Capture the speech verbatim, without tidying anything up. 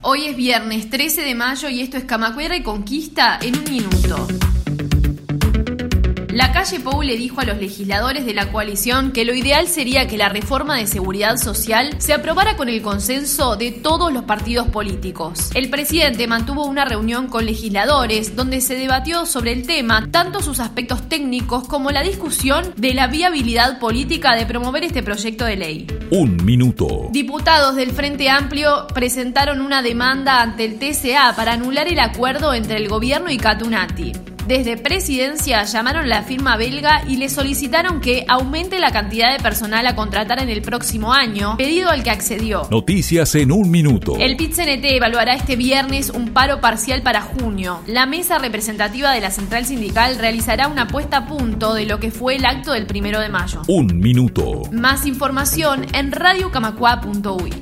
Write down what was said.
Hoy es viernes trece de mayo y esto es Camacuera y Conquista en un minuto. La calle Pou le dijo a los legisladores de la coalición que lo ideal sería que la reforma de seguridad social se aprobara con el consenso de todos los partidos políticos. El presidente mantuvo una reunión con legisladores donde se debatió sobre el tema, tanto sus aspectos técnicos como la discusión de la viabilidad política de promover este proyecto de ley. Un minuto. Diputados del Frente Amplio presentaron una demanda ante el T C A para anular el acuerdo entre el gobierno y Catunati. Desde Presidencia llamaron a la firma belga y le solicitaron que aumente la cantidad de personal a contratar en el próximo año, pedido al que accedió. Noticias en un minuto. El P I T C N T evaluará este viernes un paro parcial para junio. La mesa representativa de la central sindical realizará una puesta a punto de lo que fue el acto del primero de mayo. Un minuto. Más información en radio camacua punto uy.